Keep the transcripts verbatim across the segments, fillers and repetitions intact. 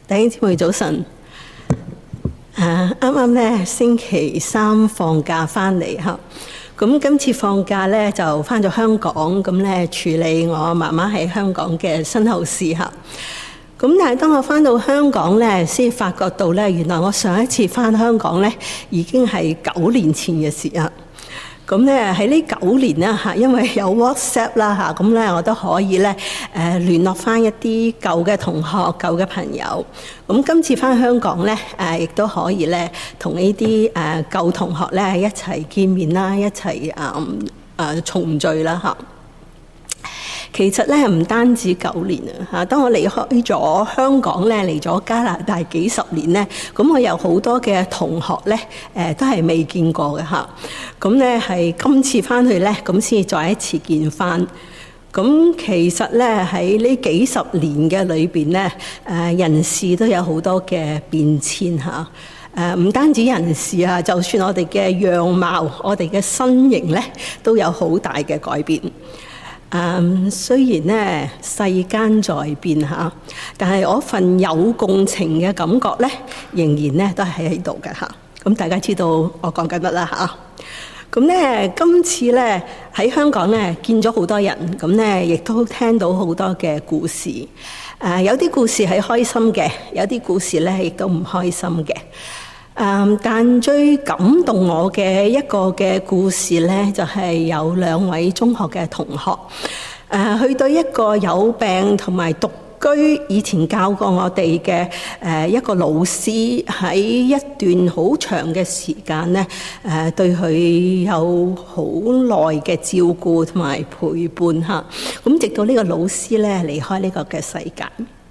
弟兄姊妹早晨。誒啱啱咧星期三放假翻嚟嚇，咁今次放假咧就翻咗香港，咁咧處理我媽媽喺香港嘅身後事嚇。咁但係當我翻到香港咧，先發覺到咧，原來我上一次翻香港咧已經係九年前嘅事啦。咁咧喺呢九年啦嚇，因為有 WhatsApp 啦嚇，咁咧我都可以咧誒聯絡翻一啲舊嘅同學、舊嘅朋友。咁今次翻香港咧誒，亦都可以咧同呢啲誒舊同學咧一齊見面啦，一齊誒誒重聚啦嚇。其實咧唔單止九年啊嚇，當我離開咗香港咧，嚟咗加拿大幾十年咧，咁我有好多嘅同學咧誒都係未見過嘅嚇。咁咧係今次翻去咧，咁先至再一次見翻。咁其實咧喺呢幾十年嘅裏邊咧，誒人事都有好多嘅變遷嚇。誒唔單止人事啊，就算我哋嘅樣貌、我哋嘅身形咧，都有好大嘅改變。誒、um, 雖然咧世間在變嚇，但係我份有共情嘅感覺咧，仍然咧都係喺度嘅嚇。咁大家知道我講緊乜啦嚇？咁咧今次咧喺香港咧見咗好多人，咁咧亦都聽到好多嘅故事。誒、呃、有啲故事係開心嘅，有啲故事咧亦都唔開心嘅。Um, 但最感動我嘅一個嘅故事咧，就係、是、有兩位中學嘅同學，誒去對一個有病同埋獨居，以前教過我哋嘅誒一個老師，喺一段好長嘅時間咧，誒對佢有好耐嘅照顧同埋陪伴嚇。咁直到呢個老師咧離開呢個嘅世界。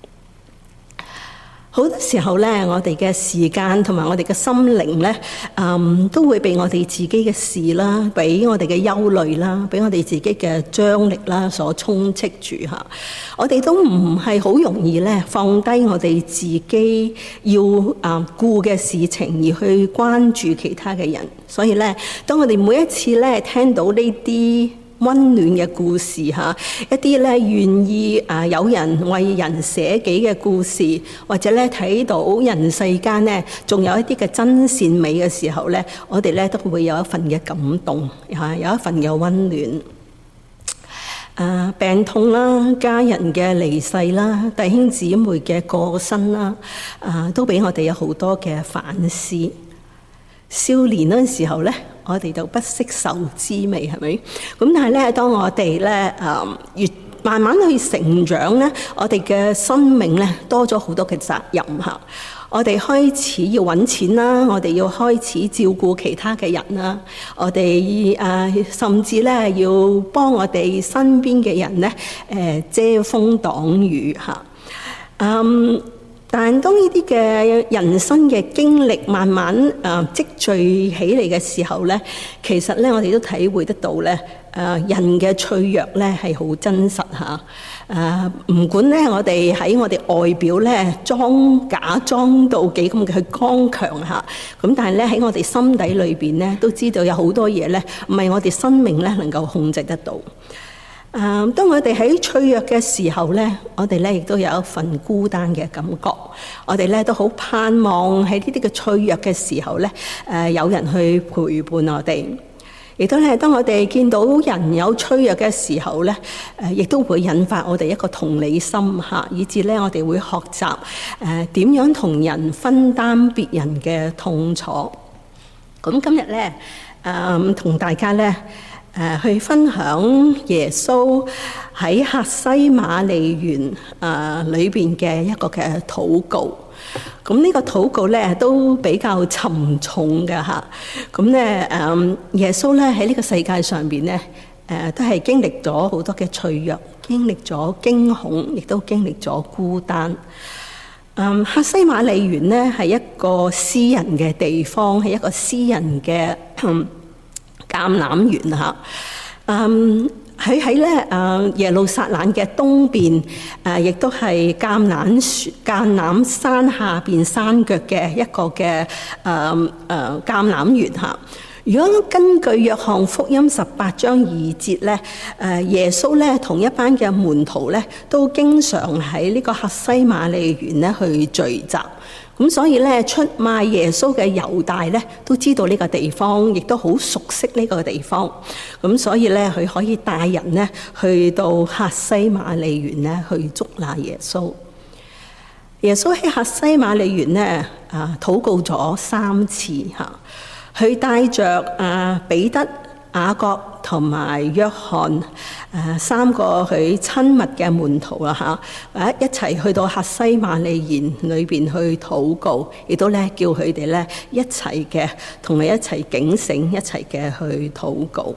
好多時候咧，我哋嘅時間同埋我哋嘅心靈咧，嗯，都會被我哋自己嘅事啦，俾我哋嘅憂慮啦，俾我哋自己嘅張力啦所充斥住嚇。我哋都唔係好容易咧放低我哋自己要啊顧嘅事情，而去關注其他嘅人。所以咧，當我哋每一次咧聽到呢啲溫暖嘅故事嚇，一啲咧願意啊有人為人捨己嘅故事，或者咧睇到人世間咧仲有一啲嘅真善美嘅時候咧，我哋咧都會有一份嘅感動嚇，有一份嘅溫暖。啊，病痛啦，家人嘅離世啦，弟兄姊妹嘅過身啦，啊，都俾我哋有好多嘅反思。少年嗰陣時候咧，我哋就不識受滋味，係咪？咁但係咧，當我哋咧誒越慢慢去成長咧，我哋嘅生命咧多咗好多嘅責任嚇。我哋開始要揾錢啦，我哋要開始照顧其他嘅人啦，我哋誒甚至咧要幫我哋身邊嘅人咧誒遮風擋雨嚇。嗯。但係當呢啲嘅人生嘅經歷慢慢誒積聚起嚟嘅時候咧，其實咧我哋都體會得到咧，誒人嘅脆弱咧係好真實嚇。誒唔管咧我哋喺我哋外表咧裝假裝到幾咁嘅去剛強嚇，咁但係咧喺我哋心底裏邊咧都知道有好多嘢咧唔係我哋生命咧能夠控制得到。誒、嗯，當我哋喺脆弱嘅時候咧，我哋咧亦都有一份孤單嘅感覺。我哋咧都好盼望喺呢啲嘅脆弱嘅時候咧，誒、呃、有人去陪伴我哋。亦都咧，當我哋見到人有脆弱嘅時候咧，誒、呃、亦都會引發我哋一個同理心嚇，以至咧我哋會學習誒點樣同人分擔別人嘅痛楚。咁今日咧，誒、呃、同大家咧。誒去分享耶穌喺客西馬尼園誒裏邊嘅一個嘅禱告。咁呢個禱告咧都比較沉重嘅嚇。咁咧誒耶穌咧喺呢個世界上邊咧誒都係經歷咗好多嘅脆弱，經歷咗驚恐，亦都經歷咗孤單。誒客西馬尼園咧係一個私人嘅地方，係一個私人嘅橄欖園嚇，嗯，喺喺咧誒耶路撒冷嘅東邊，誒亦都係橄欖樹橄欖山下邊山腳嘅一個嘅誒誒橄欖園嚇。 如果根據約翰福音十八章二節咧，誒耶穌咧同一班嘅門徒咧，都經常喺呢個客西馬尼園咧去聚集。咁所以咧，出賣耶穌嘅猶大咧，都知道呢個地方，亦都好熟悉呢個地方。咁所以咧，佢可以帶人咧去到客西馬尼園咧去捉拿耶穌。耶穌喺客西馬尼園咧啊，禱告咗三次嚇。佢帶着啊彼得、雅各同埋約翰誒三個佢親密嘅門徒啦嚇，誒一齊去到客西馬尼園裏邊去禱告，亦都咧叫佢哋咧一齊嘅同佢一齊警醒，一齊嘅去禱告。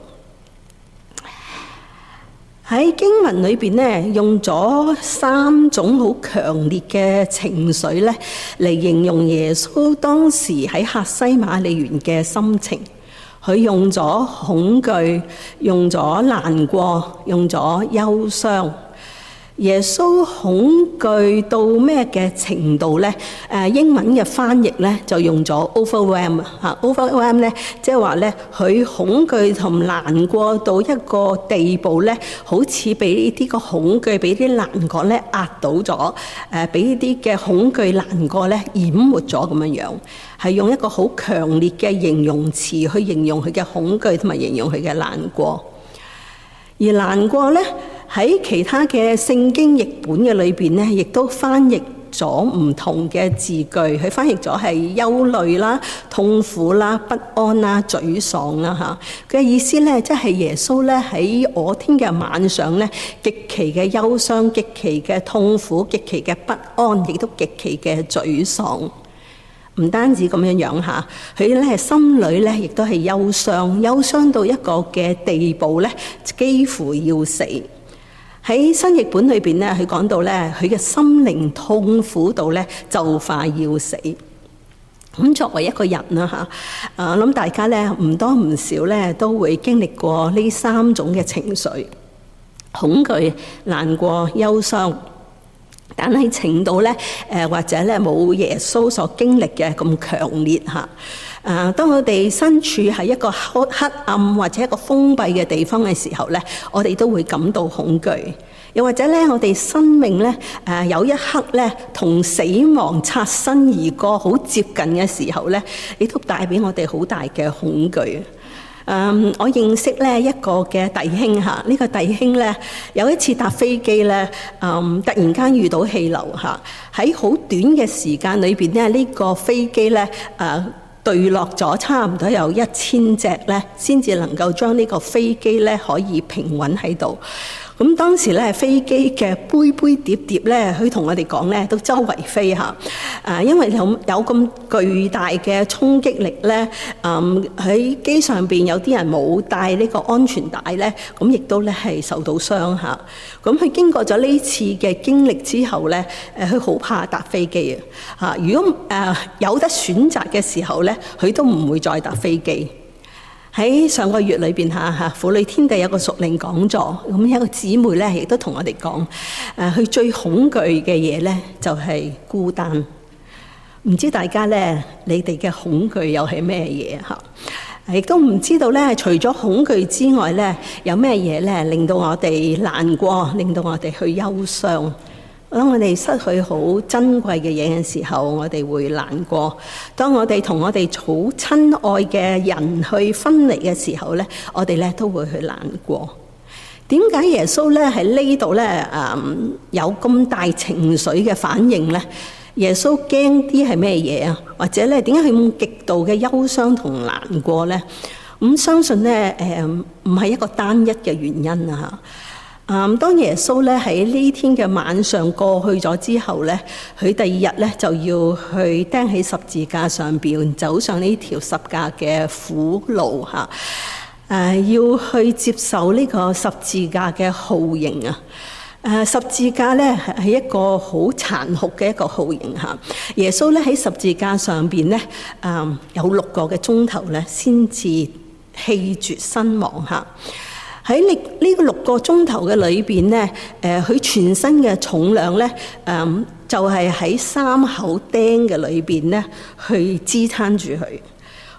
喺經文裏邊咧，用咗三種好強烈嘅情緒咧嚟形容耶穌當時喺客西馬尼園嘅心情。佢用咗恐懼，用咗難過，用咗憂傷。耶穌恐懼到咩嘅程度咧？誒英文嘅翻譯咧就用咗 overwhelm 嚇 overwhelm 咧，即係話咧佢恐懼同難過到一個地步咧，好似俾呢啲個恐懼，俾啲難過咧壓倒咗，誒俾呢啲嘅恐懼難過咧淹沒咗咁樣樣，係用一個好強烈嘅形容詞去形容佢嘅恐懼同埋形容佢嘅難過。而難過咧喺其他嘅聖經譯本嘅裏邊咧，亦都翻譯咗唔同嘅字句。佢翻譯咗係憂慮啦、痛苦啦、不安啦、沮喪啦嚇。佢嘅意思咧，即係耶穌咧喺我天嘅晚上咧，極其嘅憂傷、極其嘅痛苦、極其嘅不安，亦都極其嘅沮喪。唔單止咁樣樣嚇，佢咧心裏咧亦都係憂傷，憂傷到一個嘅地步咧，幾乎要死。喺新譯本裏邊咧，佢講到咧，佢嘅心靈痛苦到咧就快要死。咁作為一個人啦嚇，啊諗大家咧唔多唔少咧都會經歷過呢三種嘅情緒：恐懼、難過、憂傷。但係程度咧，誒或者咧冇耶穌所經歷嘅咁強烈嚇。啊，當我哋身處喺一個黑黑暗或者一個封閉嘅地方嘅時候咧，我哋都會感到恐懼。又或者咧，我哋生命咧，誒有一刻咧同死亡擦身而過，好接近嘅時候咧，亦都帶俾我哋好大嘅恐懼。Um, 我認識咧一個嘅弟兄嚇，呢、這個弟兄咧有一次搭飛機咧，嗯，突然間遇到氣流嚇，喺好短嘅時間裏邊咧，呢、這個飛機咧誒墜落咗差唔多有一千隻咧，先至能夠將呢個飛機咧可以平穩喺度。咁當時咧飛機嘅杯杯碟碟咧，佢同我哋講咧都周圍飛嚇，誒因為有有咁巨大嘅衝擊力咧，誒喺機上邊有啲人冇帶呢個安全帶咧，咁亦都咧係受到傷嚇。咁佢經過咗呢次嘅經歷之後咧，誒佢好怕搭飛機啊嚇。如果誒有得選擇嘅時候咧，佢都唔會再搭飛機。喺上個月裏邊嚇嚇，婦女天地有個屬靈講座，咁有一個姊妹咧，亦都同我哋講，誒佢最恐懼嘅嘢咧就係孤單。唔知大家咧，你哋嘅恐懼又係咩嘢嚇？亦都唔知道咧，除咗恐懼之外咧，有咩嘢咧令到我哋難過，令到我哋去憂傷。當我哋失去好珍貴嘅嘢嘅時候，我哋會難過；當我哋同我哋好親愛嘅人去分離嘅時候咧，我哋咧都會去難過。點解耶穌咧喺呢度咧誒有咁大情緒嘅反應咧？耶穌驚啲係咩嘢啊？或者咧點解佢咁極度嘅憂傷同難過咧？咁相信咧誒唔係一個單一嘅原因啊嚇。嗯，當耶穌咧喺呢天嘅晚上過去咗之後咧，佢第二日咧就要去釘喺十字架上邊，走上呢條十架嘅苦路嚇。誒、呃，要去接受呢個十字架嘅酷刑啊！誒、呃，十字架咧係一個好殘酷嘅一個酷刑嚇。耶穌咧喺十字架上邊咧，誒、呃、有六個嘅鐘頭咧，先至氣絕身亡嚇。喺呢呢個六個鐘頭嘅裏邊咧，誒佢全身嘅重量咧，誒就係喺三口釘嘅裏邊咧，去支撐住佢。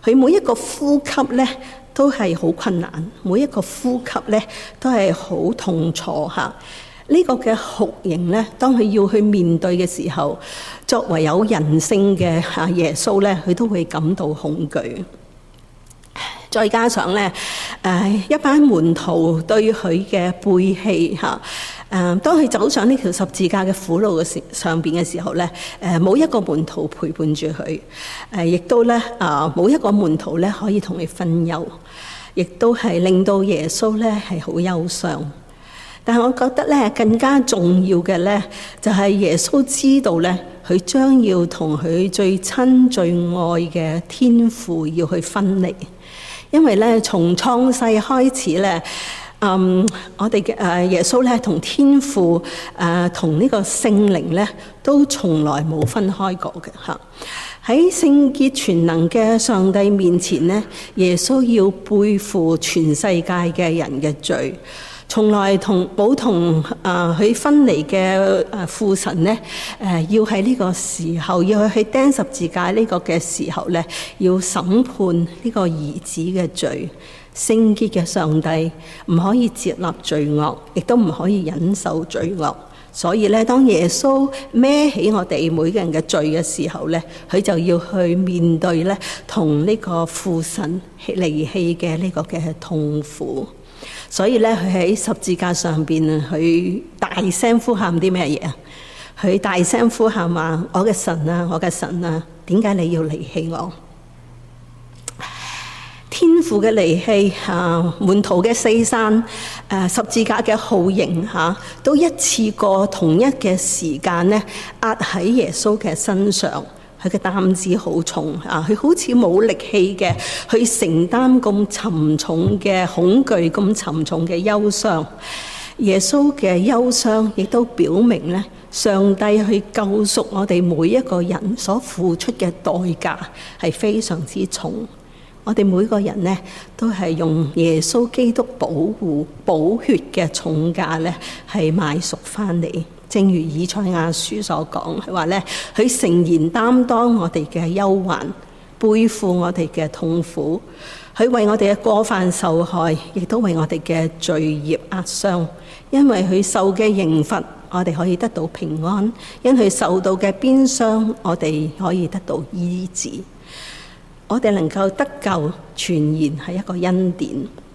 佢每一個呼吸咧都係好困難，每一個呼吸咧都係好痛楚嚇。呢個嘅酷刑咧，當佢要去面對嘅時候，作為有人性嘅啊耶穌咧，佢都會感到恐懼。再加上咧，誒一班門徒對佢嘅背棄嚇，誒當佢走上呢條十字架嘅苦路嘅時上邊嘅時候咧，誒冇一個門徒陪伴住佢，誒亦都咧啊冇一個門徒咧可以同佢分憂，亦都係令到耶穌咧係好憂傷。但係我覺得咧更加重要嘅咧，就係耶穌知道咧，佢將要同佢最親最愛嘅天父要去分離。因為咧，從創世開始咧，嗯，我哋嘅誒耶穌咧，同天父誒同呢個聖靈咧，都從來冇分開過嘅嚇。喺聖潔全能嘅上帝面前咧，耶穌要背負全世界嘅人嘅罪，從來同冇同誒佢分離嘅誒父神咧，誒要喺呢個時候要去釘十字架呢個嘅時候咧，要審判呢個兒子嘅罪。聖潔嘅上帝唔可以接納罪惡，亦都唔可以忍受罪惡。所以咧，當耶穌孭起我哋每個人嘅罪嘅時候咧，佢就要去面對咧同呢個父神離棄嘅呢個嘅痛苦。所以咧，佢喺十字架上邊啊，佢大聲呼喊啲咩嘢啊？佢大聲呼喊話：我嘅神啊，我嘅神啊，點解你要離棄我？天父嘅離棄啊，門徒嘅四散，誒十字架嘅酷刑嚇，都一次過同一嘅時間咧壓喺耶穌嘅身上。佢嘅擔子好重啊！佢好似冇力氣嘅去承擔咁沉重嘅恐懼、咁沉重嘅憂傷。耶穌嘅憂傷亦都表明咧，上帝去救贖我哋每一個人所付出嘅代價係非常之重。我哋每個人咧都係用耶穌基督保護寶血嘅重價咧係買贖翻嚟。正如以賽亞書所講，係話咧，佢誠然擔當我哋嘅憂患，背負我哋嘅痛苦，佢為我哋嘅過犯受害，亦都為我哋嘅罪孽壓傷。因為佢受嘅刑罰，我哋可以得到平安；因佢受到嘅鞭傷，我哋可以得到醫治。我哋能夠得救，全然係一個恩典。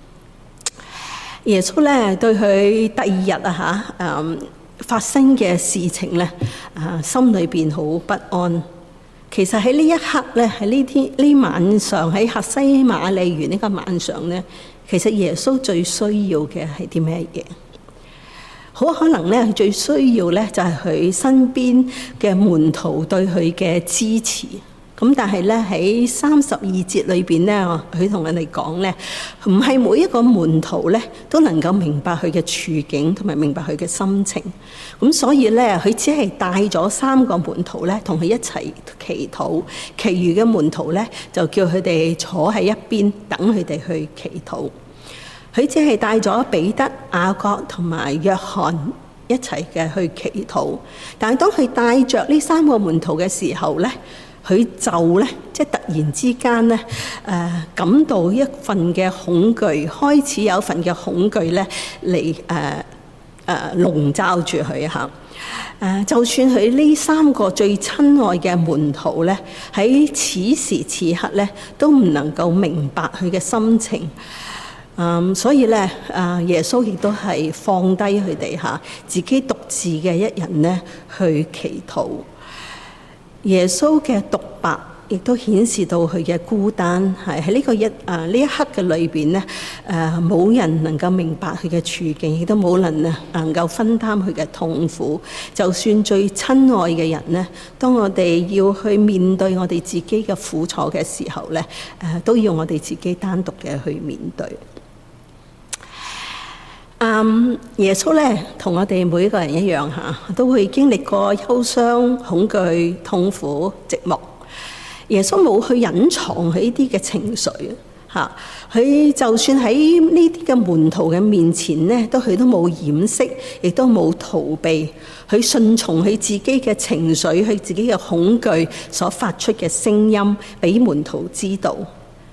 耶穌咧對佢第二日啊嚇，嗯。發生嘅事情咧，啊，心裏邊好不安。其實喺呢一刻咧，喺呢天呢晚上，喺客西馬尼園呢個晚上咧，其實耶穌最需要嘅係啲咩嘢？好可能咧，最需要咧就係佢身邊嘅門徒對佢嘅支持。咁但係咧喺三十二節裏邊咧，佢同人哋講咧，唔係每一個門徒咧都能夠明白佢嘅處境同埋明白佢嘅心情。咁所以咧，佢只係帶咗三個門徒咧同佢一齊祈禱，其餘嘅門徒咧就叫佢哋坐喺一邊等佢哋去祈禱。佢只係帶咗彼得、雅各同埋約翰一齊嘅去祈禱。但係當佢帶着呢三個門徒嘅時候咧，佢就咧，即係突然之間咧，誒、呃、感到一份嘅恐懼，開始有一份嘅恐懼咧嚟誒誒籠罩住佢嚇。誒、呃，就算佢呢三個最親愛嘅門徒咧，喺此時此刻咧，都唔能夠明白佢嘅心情。嗯，所以咧，誒耶穌亦都係放低佢哋嚇，自己獨自嘅一人咧去祈禱。耶穌嘅獨白亦都顯示到佢嘅孤單，係喺呢個一誒呢一刻嘅裏邊咧，誒冇人能夠明白佢嘅處境，亦都冇人啊能夠分擔佢嘅痛苦。就算最親愛嘅人咧，當我哋要去面對我哋自己嘅苦楚嘅時候咧，誒都要我哋自己單獨嘅去面對。嗯，耶穌咧同我哋每一個人一樣嚇，都會經歷過憂傷、恐懼、痛苦、寂寞。耶穌冇去隱藏佢呢啲嘅情緒嚇，佢就算喺呢啲嘅門徒嘅面前咧，都佢都冇掩飾，亦都冇逃避，佢順從佢自己嘅情緒，佢自己嘅恐懼所發出嘅聲音，俾門徒知道。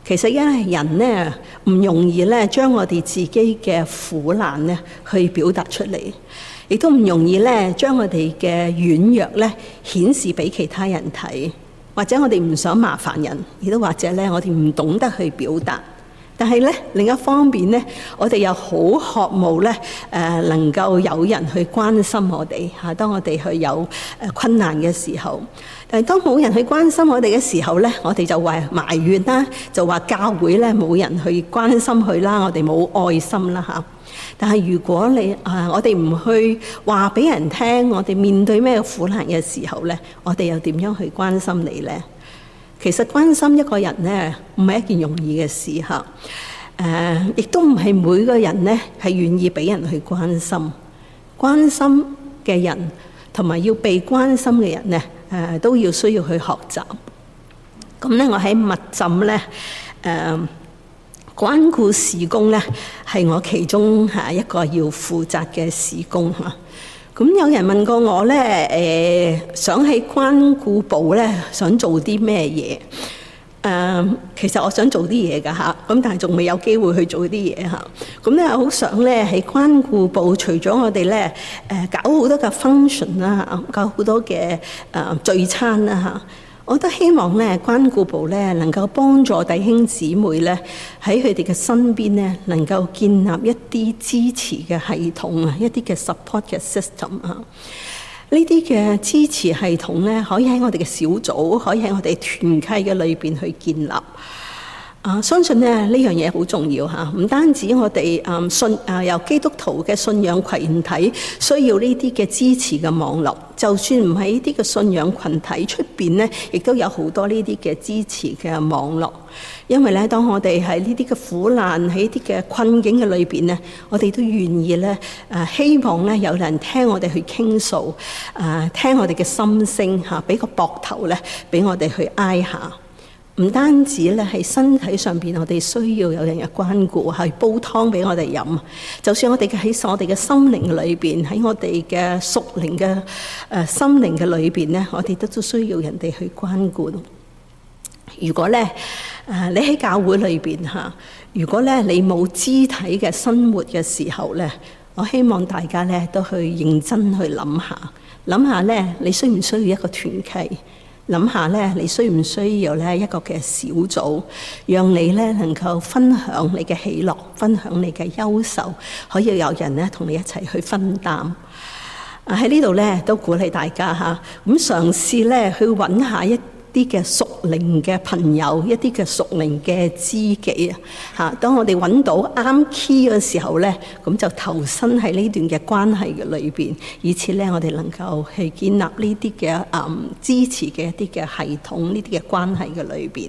其實因為人咧唔容易咧將我哋自己嘅苦難咧去表達出嚟，亦都唔容易咧將我哋嘅軟弱咧顯示俾其他人睇，或者我哋唔想麻煩人，亦都或者咧我哋唔懂得去表達。但係咧另一方面咧，我哋又好渴慕咧誒能夠有人去關心我哋嚇，當我哋去有誒困難嘅時候。但係當冇人去關心我哋嘅時候咧，我哋就話埋怨啦，就話教會咧冇人去關心佢啦，我哋冇愛心啦嚇。但係如果你啊，我哋唔去話俾人聽，我哋面對咩苦難嘅時候咧，我哋又點樣去關心你咧？其實關心一個人咧，唔係一件容易嘅事嚇。誒、呃，亦都唔係每個人咧係願意俾人去關心。關心嘅人同埋要被關心嘅人咧，誒、呃、都要需要去學習。咁咧，我喺密浸咧，誒、呃。關顧事工咧，係我其中嚇一個要負責嘅事工嚇。咁有人問過我咧，誒、呃、想喺關顧部咧，想做啲咩嘢？誒、呃，其實我想做啲嘢㗎嚇，咁但係仲未有機會去做啲嘢嚇。咁咧，好想咧喺關顧部，除咗我哋咧誒搞好多嘅 function 啦，搞好多嘅誒聚餐啦嚇。我都希望咧，關顧部咧能夠幫助弟兄姊妹咧喺佢哋嘅身邊咧，能夠建立一啲支持嘅系統啊，一啲嘅 support 嘅 system 啊。呢啲嘅支持系統咧，可以喺我哋嘅小組，可以喺我哋團契嘅裏邊去建立。啊，相信咧呢樣嘢好重要嚇，唔單止我哋啊信啊由基督徒嘅信仰群體需要呢啲嘅支持嘅網絡，就算唔喺呢啲嘅信仰群體出邊咧，亦都有好多呢啲嘅支持嘅網絡。因為咧，當我哋喺呢啲嘅苦難、喺呢啲嘅困境嘅裏邊咧，我哋都願意咧誒，希望咧有人聽我哋去傾訴，誒聽我哋嘅心聲嚇，俾個膊頭咧俾我哋去挨下。唔單止咧係身體上邊，我哋需要有人嘅關顧，係煲湯俾我哋飲。就算我哋嘅喺我哋嘅心靈裏邊，喺我哋嘅屬靈嘅誒心靈嘅裏邊咧，我哋都都需要人哋去關顧。如果咧誒你喺教會裏邊嚇，如果咧你冇肢體嘅生活嘅時候咧，我希望大家咧都去認真去諗下，諗下咧你需唔需要一個團契？諗下咧，你需唔需要咧一個嘅小組，讓你咧能夠分享你嘅喜樂，分享你嘅憂愁，可以有人咧同你一齊去分擔。啊喺呢度咧都鼓勵大家嚇，咁嘗試咧去揾下一啲嘅屬靈嘅朋友，一啲嘅屬靈嘅知己啊嚇。當我哋揾到啱 key 嘅時候咧，咁就投身喺呢段嘅關係嘅裏邊，以此咧我哋能夠去建立呢啲嘅誒支持嘅一啲嘅系統，呢啲嘅關係嘅裏邊。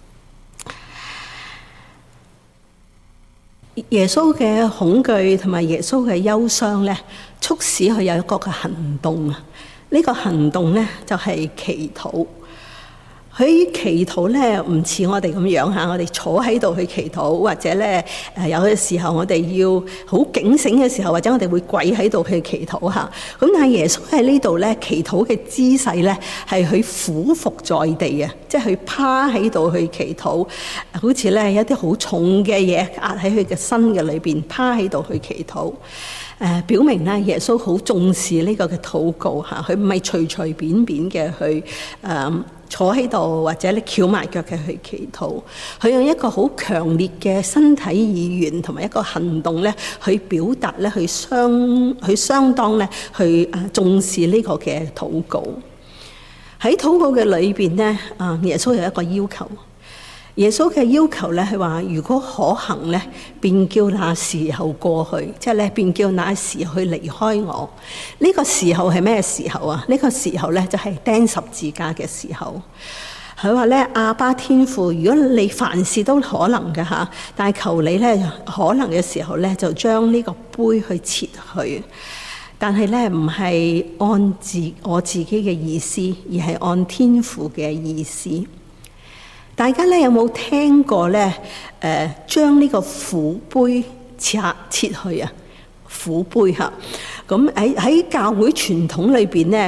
耶穌嘅恐懼同埋耶穌嘅憂傷咧，促使佢有一個嘅行動啊！呢個行動咧就係祈禱。佢祈禱咧唔似我哋咁樣嚇，我哋坐喺度去祈禱，或者咧誒有嘅時候我哋要好警醒嘅時候，或者我哋會跪喺度去祈禱嚇。咁但係耶穌喺呢度咧祈禱嘅姿勢咧係佢俯伏在地啊，即係佢趴喺度去祈禱，好似咧有一啲好重嘅嘢壓喺佢嘅身嘅裏邊，趴喺度去祈禱。誒表明咧耶穌好重視呢個嘅禱告嚇，佢唔係隨隨便便嘅去誒。呃坐喺度或者你翹埋腳嘅去祈禱，佢用一個好強烈嘅身體語言同埋一個行動咧，去表達咧，去相去相當咧，去誒重視呢個嘅禱告。喺禱告嘅裏邊咧，啊耶穌有一個要求。耶穌嘅要求咧係話，如果可行咧，便叫那時候過去，即係咧，便叫那時候去離開我。呢個時候係咩時候啊？呢個時候咧就係釘十字架嘅時候。佢話咧，阿爸天父，如果你凡事都可能嘅嚇，但係求你咧可能嘅時候咧，就將呢個杯去撤去。但係咧唔係按自我自己嘅意思，而係按天父嘅意思。大家咧有冇聽過咧？誒、呃，將呢個苦杯拆切去啊，苦杯嚇。咁喺喺教會傳統裏邊咧，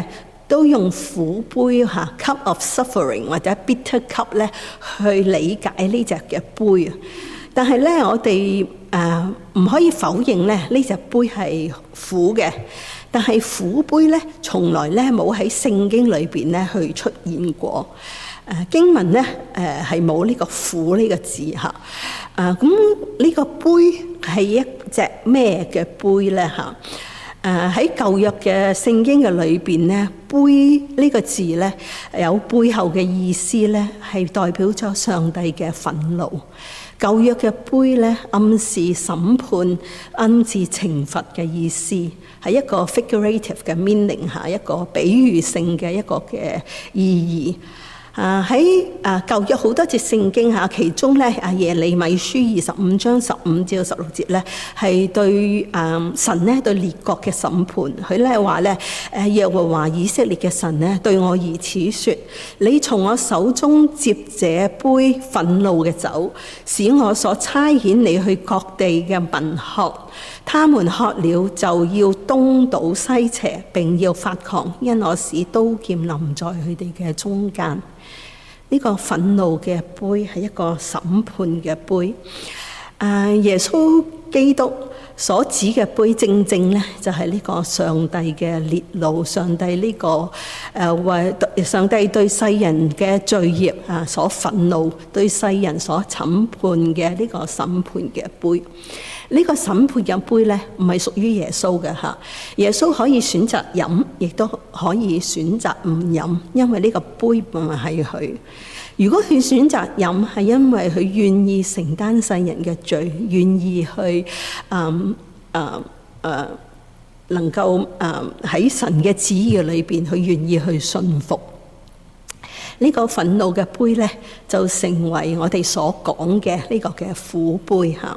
都用苦杯嚇 cup of suffering 或者 bitter cup 咧去理解呢隻嘅杯。但係咧，我哋誒唔可以否認咧呢隻杯係苦嘅。但係苦杯咧，從來咧冇喺聖經裏邊咧去出現過。誒、呃、經文咧誒係冇呢個苦呢個字嚇。誒咁呢個杯係一隻咩嘅杯咧嚇？誒喺舊約嘅聖經嘅裏邊咧，杯呢個字咧有背後嘅意思咧，係代表咗上帝嘅憤怒。舊約嘅杯咧，暗示審判、暗示懲罰嘅意思，係一個 figurative 嘅 meaning 嚇，一個比喻性嘅一個嘅意義。啊喺啊舊約好多節聖經嚇，其中咧啊耶利米書二十五章十五至到十六節咧，係對啊神咧對列國嘅審判。佢咧話咧誒耶和華以色列嘅神咧對我如此説：你從我手中接這杯憤怒嘅酒，使我所差遣你去各地嘅民喝，他們喝了就要東倒西邪，並要發狂，因我使刀劍臨在佢哋嘅中間。呢個憤怒嘅杯係一個審判嘅杯。誒，耶穌基督所指嘅杯，正正咧就係呢個上帝嘅烈怒，上帝呢個誒為上帝對世人嘅罪孽啊所憤怒，對世人所審判嘅呢個審判嘅杯。呢個審判嘅杯咧，唔係屬於耶穌嘅嚇。耶穌可以選擇飲，亦都可以選擇唔飲，因為呢個杯唔係佢。如果佢選擇飲，係因為佢願意承擔世人嘅罪，願意去誒誒誒能夠誒喺神嘅旨意裏邊，佢願意去信服。呢個憤怒嘅杯咧，就成為我哋所講嘅呢個嘅苦杯嚇。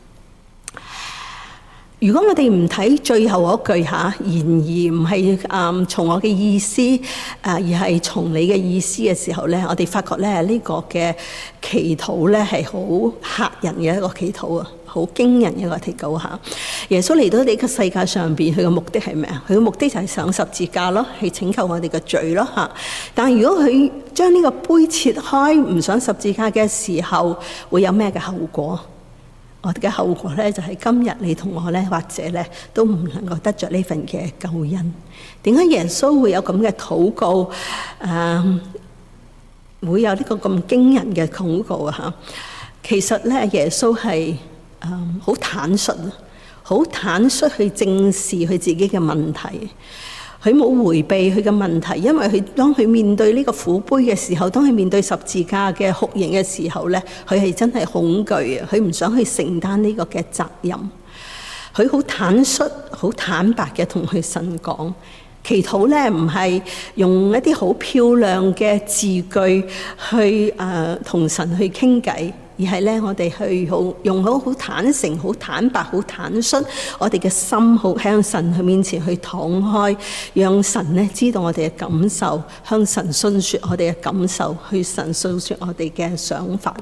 如果我哋唔睇最後嗰句嚇，然而唔係誒從我嘅意思誒，而係從你嘅意思嘅時候咧，我哋發覺咧呢個嘅祈禱咧係好嚇人嘅一個祈禱啊，好驚人嘅一個祈禱嚇。耶穌嚟到呢個世界上邊，佢嘅目的係咩啊？佢嘅目的就係上十字架咯，係拯救我哋嘅罪咯嚇。但係如果佢將呢個杯切開，唔上十字架嘅時候，會有咩嘅後果？我哋嘅後果咧，就係今日你同我咧，或者咧都唔能夠得着呢份嘅救恩。點解耶穌會有咁嘅禱告？誒、呃，會有呢個咁驚人嘅禱告啊？嚇，其實咧，耶穌係誒好坦率，好坦率去正視佢自己嘅問題。佢冇迴避佢嘅問題，因為佢當佢面對呢個苦杯嘅時候，當佢面對十字架嘅酷刑嘅時候咧，佢係真係恐懼啊！佢唔想去承擔呢個嘅責任。佢好坦率、好坦白嘅同佢神講，祈禱咧唔係用一啲好漂亮嘅字句去誒同、呃、神去傾偈。而係咧，我哋去好用好好坦誠、好坦白、好坦率，我哋嘅心好向神去面前去敞開，讓神咧知道我哋嘅感受，向神訴說我哋嘅感受，去神訴說我哋嘅想法，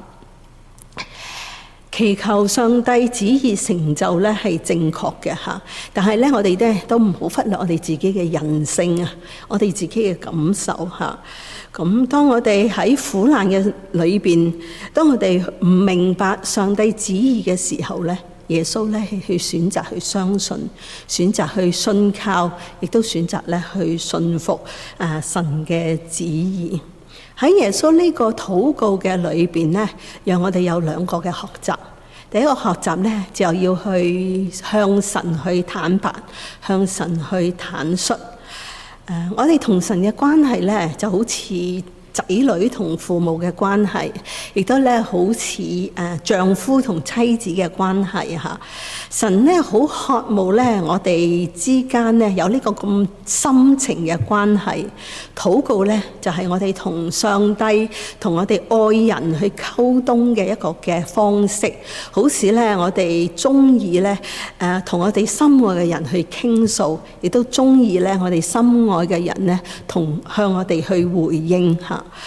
祈求上帝旨意成就咧係正確嘅嚇。但係咧，我哋咧都唔好忽略我哋自己嘅人性啊，我哋自己嘅感受嚇。咁當我哋喺苦難嘅裏邊，當我哋唔明白上帝旨意嘅時候咧，耶穌咧係去選擇去相信，選擇去信靠，亦都選擇咧去信服啊神嘅旨意。喺耶穌呢個禱告嘅裏邊咧，讓我哋有兩個嘅學習。第一個學習咧，就要去向神去坦白，向神去坦率。誒，uh, 我哋同神嘅關係咧，就好似仔女同父母嘅關係，亦都咧好似誒、呃、丈夫同妻子嘅關係嚇。神咧好渴慕咧，我哋之間咧有呢個咁深情嘅關係。禱告咧就係、是、我哋同上帝、同我哋愛人去溝通嘅一個嘅方式，好似咧我哋中意咧誒同我哋心愛嘅人去傾訴，亦都中意咧我哋心愛嘅人咧同向我哋去回應嚇。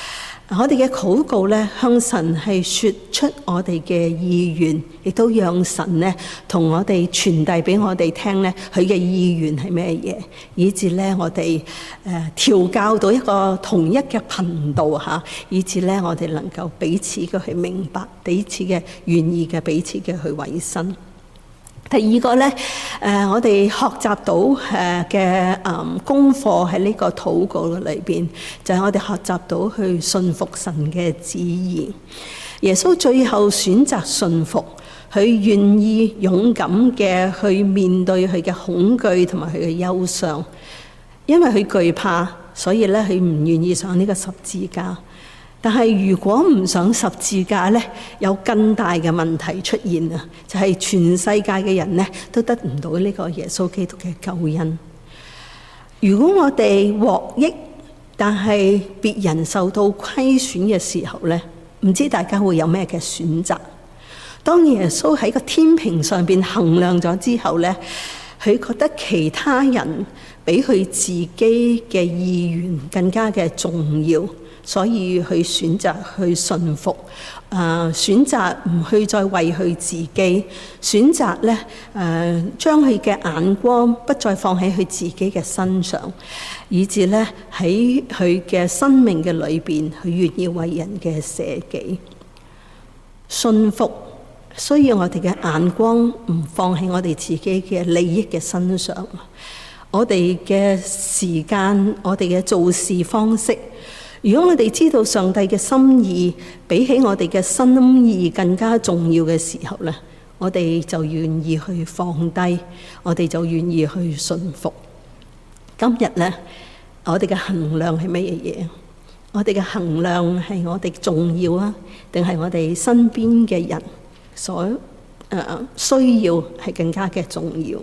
我哋嘅禱告咧，向神係說出我哋嘅意願，亦都讓神咧同我哋傳遞俾我哋聽咧，佢嘅意願係咩嘢，以至咧我哋誒調教到一個同一嘅頻道吓，以至咧我哋能夠彼此嘅去明白，彼此嘅願意嘅彼此嘅去委身。第二個咧，誒我哋學習到誒嘅誒功課喺呢個禱告裏邊，就係我哋學習到去信服神嘅旨意。耶穌最後選擇信服，佢願意勇敢嘅去面對佢嘅恐懼同埋佢嘅憂傷，因為佢懼怕，所以咧佢唔願意上呢個十字架。但係如果唔上十字架咧，有更大嘅問題出現啊！就係全世界嘅人咧都得唔到呢個耶穌基督嘅救恩。如果我哋獲益，但係別人受到虧損嘅時候咧，唔知大家會有咩嘅選擇？當耶穌喺個天平上邊衡量咗之後咧，佢覺得其他人比佢自己嘅意願更加嘅重要。所以佢選擇去順服，啊、呃，選擇唔去再為佢自己，選擇咧，誒、呃，將佢嘅眼光不再放喺佢自己嘅身上，以至咧喺佢嘅生命嘅裏邊，佢願意為人嘅捨己。順服需要我哋嘅眼光唔放喺我哋自己嘅利益嘅身上，我哋嘅時間，我哋嘅做事方式。如果我哋知道上帝嘅心意比起我哋嘅心意更加重要嘅時候咧，我哋就願意去放低，我哋就願意去順服。今日咧，我哋嘅衡量係乜嘢嘢？我哋嘅衡量係我哋重要啊，定係我哋身邊嘅人所誒、呃、需要係更加嘅重要？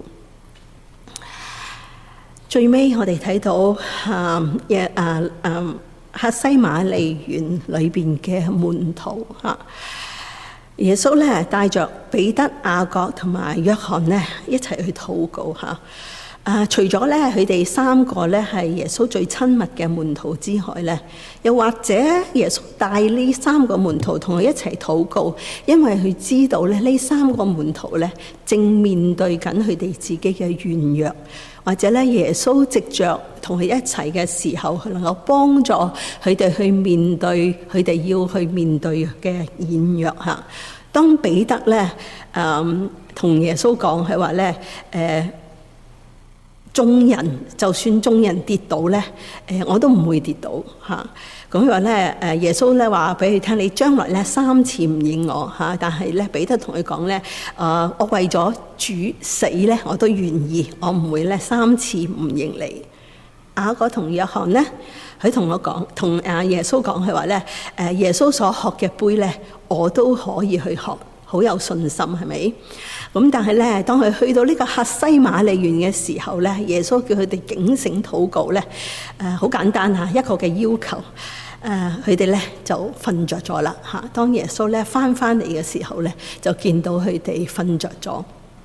最尾我哋睇到啊嘅啊啊。客西馬尼園裏邊嘅門徒吓，耶穌咧帶着彼得、雅各同埋約翰咧一齊去禱告吓。啊，除咗咧佢哋三個咧係耶穌最親密嘅門徒之外咧，又或者耶穌帶呢三個門徒同佢一齊禱告，因為佢知道咧呢三個門徒咧正面對緊佢哋自己嘅軟弱。或者咧，耶穌藉着同佢一齊嘅時候，佢能夠幫助佢哋去面對佢哋要去面對嘅軟弱嚇。當彼得咧誒同耶穌講係話咧誒，眾人就算眾人跌倒咧，誒我都唔會跌倒嚇。咁佢話咧，誒耶穌咧話俾佢聽，你將來咧三次唔認我嚇，但係咧彼得同佢講咧，誒我為咗主死咧，我都願意，我唔會咧三次唔認你。雅各同約翰咧，佢同我講，同誒耶穌講，佢話咧，誒耶穌所學嘅杯咧，我都可以去學，好有信心，係咪？咁但係咧，當佢去到呢個客西馬尼園嘅時候咧，耶穌叫佢哋警醒禱告咧，誒好簡單嚇，一個嘅要求。誒佢哋咧就瞓着咗啦嚇。當耶穌咧翻翻嚟嘅時候咧，就見到佢哋瞓着咗。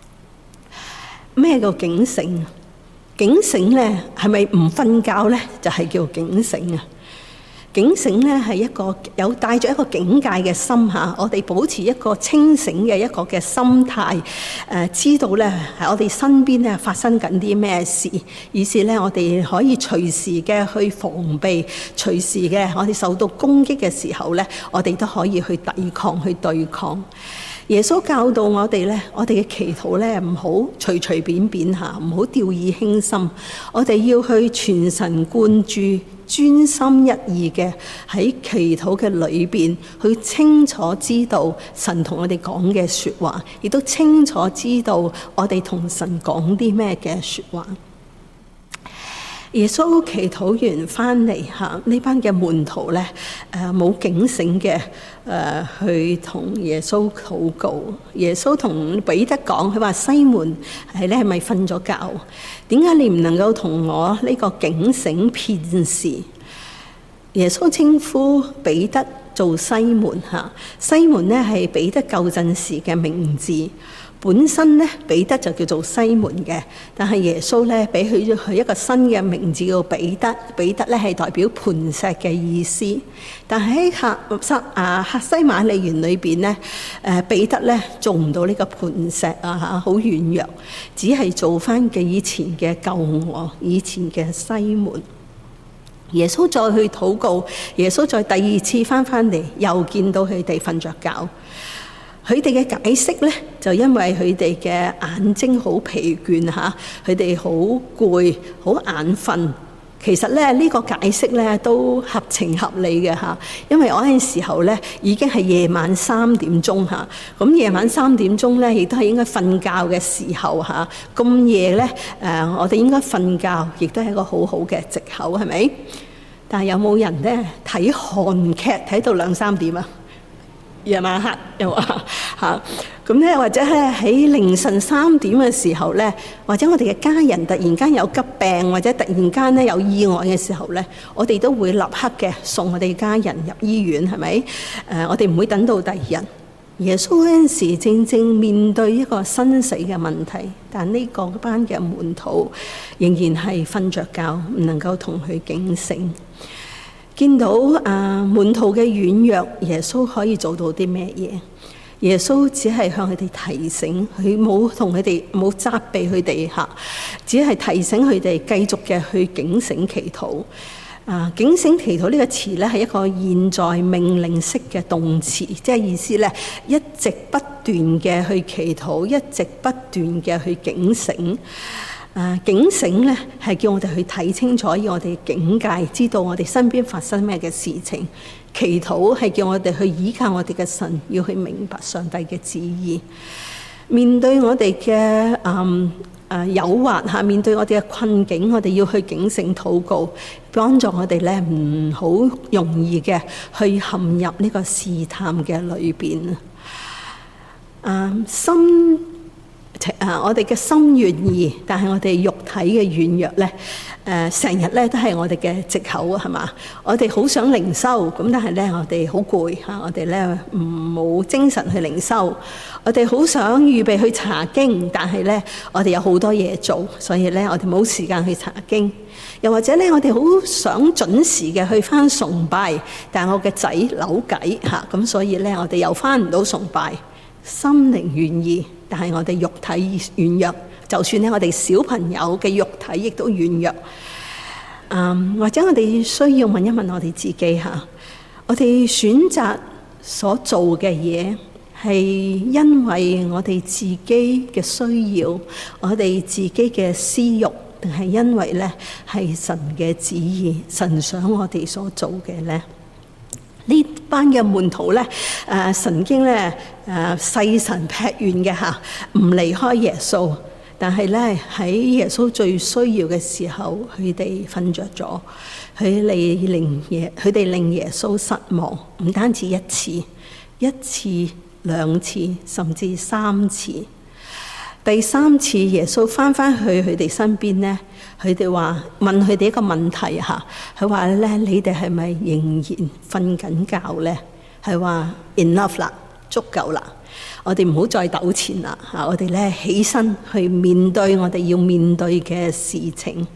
咩叫警醒？警醒咧係咪唔瞓覺咧？就係叫警醒啊！警醒咧係一個有帶著一個警戒嘅心嚇，我哋保持一個清醒嘅一個嘅心態，誒知道咧喺我哋身邊咧發生緊啲咩事，於是咧我哋可以隨時嘅去防備，隨時嘅我哋受到攻擊嘅時候咧，我哋都可以去抵抗去對抗。耶穌教導我哋咧，我哋嘅祈禱咧唔好隨隨便便嚇，唔好掉以輕心，我哋要去全神貫注。專心一意嘅喺祈禱嘅裏邊，去清楚知道神同我哋講嘅說話，亦都清楚知道我哋同神講啲咩嘅說話。耶穌祈禱完翻嚟吓，呢班嘅門徒咧，誒冇警醒嘅誒去同耶穌禱告。耶穌同彼得講，佢話西門係咧係咪瞓咗覺？點解你唔能夠同我呢個警醒片時？耶穌稱呼彼得做西門吓，西門咧係彼得舊陣時嘅名字。 本身咧彼得就叫做西門嘅，但係耶穌咧俾佢佢一個新嘅名字叫彼得。彼得咧係代表磐石嘅意思。但係喺客西啊客西馬尼園裏邊咧，誒彼得咧做唔到呢個磐石啊嚇，好軟弱，只係做翻嘅以前嘅救我，以前嘅西門。耶穌再去禱告，耶穌再第二次翻翻嚟，又見到佢哋瞓着覺。佢哋嘅解釋咧，就因為佢哋嘅眼睛好疲倦嚇，佢哋好攰，好眼瞓。其實咧呢個解釋咧都合情合理嘅嚇，因為嗰陣時候咧已經係夜晚三點鐘嚇，咁夜晚三點鐘咧亦都係應該瞓覺嘅時候嚇。咁夜咧誒，我哋應該瞓覺，亦都係一個好好嘅藉口，係咪？但係有冇人咧睇韓劇睇到兩三點啊？夜晚黑又話嚇，咁咧或者係喺凌晨三點嘅時候咧，或者我哋嘅家人突然間有急病，或者突然間咧有意外嘅時候咧，我哋都會立刻嘅送我哋家人入醫院，係咪？誒、呃，我哋唔會等到第二日。耶穌嗰陣時正正面對一個生死嘅問題，但呢個班嘅門徒仍然係瞓着覺，唔能夠同佢警醒。見到啊門徒嘅軟弱，耶穌可以做到啲咩嘢？耶穌只係向佢哋提醒，佢冇同佢哋冇責備佢哋嚇，只係提醒佢哋繼續嘅去警醒祈禱。啊，警醒祈禱呢個詞咧係一個現在命令式嘅動詞，即係意思咧一直不斷嘅去祈禱，一直不斷嘅去警醒。啊，警醒咧係叫我哋去睇清楚，要我哋警戒，知道我哋身邊發生咩嘅事情。祈禱係叫我哋去依靠我哋嘅神，要去明白上帝嘅旨意。面對我哋嘅嗯誒誘惑下，面對我哋嘅困境，我哋要去警醒禱告，幫助我哋咧唔好容易嘅去陷入呢個試探嘅裏邊。啊，心啊，我哋嘅心願意，但係我哋肉體嘅軟弱咧，誒成日咧都係我哋嘅藉口啊，係嘛？我哋好想靈修，咁但係咧我哋好攰嚇，我哋咧唔冇精神去靈修。我哋好想預備去查經，但係咧我哋有好多嘢做，所以咧我哋冇時間去查經。又或者咧我哋好想準時嘅去返崇拜，但係我嘅仔扭計嚇，咁所以咧我哋又返唔到崇拜。心靈願意，但係我哋肉體軟弱，就算咧我哋小朋友嘅肉體亦都軟弱。嗯，或者我哋需要問一問我哋自己嚇，我哋選擇所做嘅嘢係因為我哋自己嘅需要，我哋自己嘅私欲，定係因為咧係神嘅旨意，神想我哋所做嘅咧？呢班嘅門徒咧，誒曾經咧誒細神劈願嘅嚇，唔離開耶穌。但係咧喺耶穌最需要嘅時候，佢哋瞓着咗，佢哋令耶佢哋令耶穌失望，唔單止一次、一次、兩次，甚至三次。第三次耶穌翻翻去佢哋身邊咧，佢哋話問佢哋一個問題嚇，佢話咧你哋係咪仍然瞓緊覺咧？係話 enough 啦，足夠啦，我哋唔好再糾纏啦嚇，我哋咧起身去面對我哋要面對嘅事情。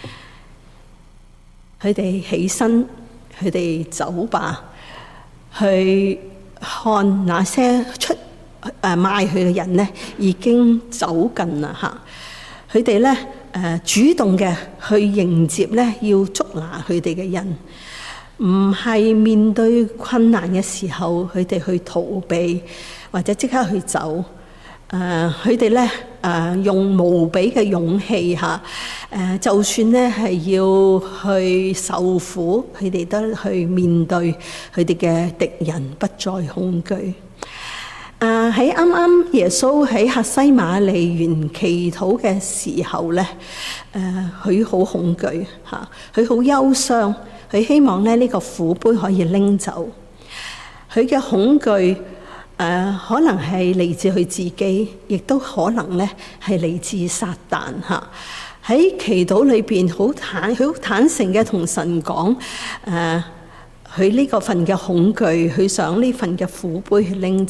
佢哋起身，佢哋走吧，去看那些出誒賣佢嘅人咧已經走近啦嚇，佢哋咧誒主動嘅去迎接咧要捉拿佢哋嘅人，唔係面對困難嘅時候佢哋去逃避或者即刻去走。誒佢哋咧誒用無比嘅勇氣嚇，誒就算咧係要去受苦，佢哋都去面對佢哋嘅敵人，不再恐懼。啊！喺啱啱耶穌喺客西馬尼園祈禱嘅時候咧，誒佢好恐懼嚇，佢好憂傷，佢希望咧呢個苦杯可以拎走。佢嘅恐懼誒、呃、可能係嚟自佢自己，亦都可能咧係嚟自撒旦嚇。喺祈禱裏邊好坦佢好坦誠嘅同神講誒，佢呢個份嘅恐懼，佢想呢份嘅苦杯去拎走。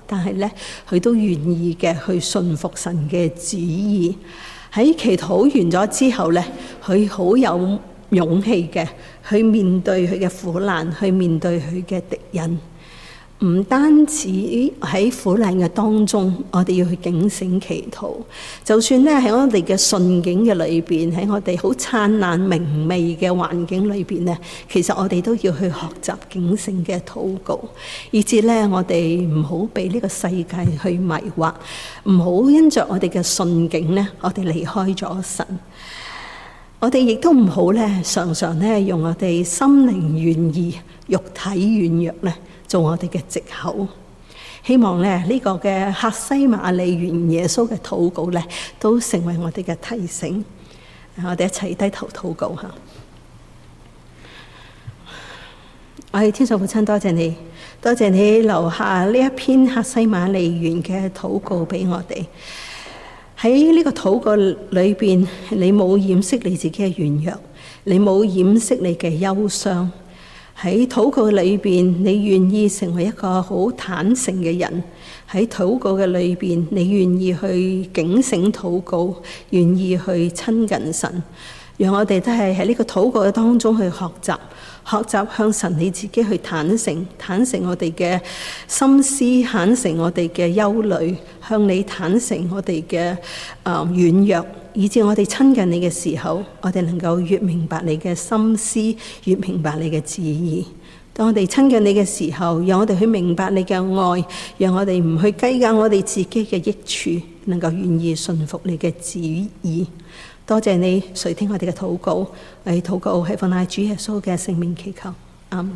但係咧佢都願意嘅去順服神嘅旨意。喺祈禱完咗之後咧，佢好有勇氣嘅去面對佢嘅苦難，去面對佢嘅敵人。唔單止喺苦難嘅當中，我哋要去警醒祈禱。就算咧喺我哋嘅順境嘅裏邊，喺我哋好燦爛明媚嘅環境裏邊咧，其實我哋都要去學習警醒嘅禱告，以至咧我哋唔好被呢個世界去迷惑，唔好因着我哋嘅順境咧，我哋離開咗神。我哋亦都唔好咧，常常咧用我哋心靈願意、肉體軟弱咧，做我哋嘅藉口。希望咧呢個嘅客西馬尼園耶穌嘅禱告咧，都成為我哋嘅提醒。我哋一齊低頭禱告吓。我哋天上父親，多謝你，多謝你留下呢一篇客西馬尼園嘅禱告俾我哋。喺呢個禱告裏邊，你冇掩飾你自己嘅軟弱，你冇掩飾你嘅憂傷。喺禱告裏邊，你願意成為一個好坦誠嘅人。喺禱告嘅裏邊，你願意去警醒禱告，願意去親近神。讓我哋都係喺呢個禱告嘅當中去學習，學習向神你自己去坦誠，坦誠我哋嘅心思，坦誠我哋嘅憂慮，向你坦誠我哋嘅誒軟弱，以致我哋親近你嘅時候，我哋能夠越明白你嘅心思，越明白你嘅旨意。當我哋親近你嘅時候，讓我哋去明白你嘅愛，讓我哋唔去計較我哋自己嘅益處，能夠願意順服你嘅旨意。多謝你垂聽我哋嘅禱告，我哋禱告係奉賴主耶穌嘅聖名祈求，阿們。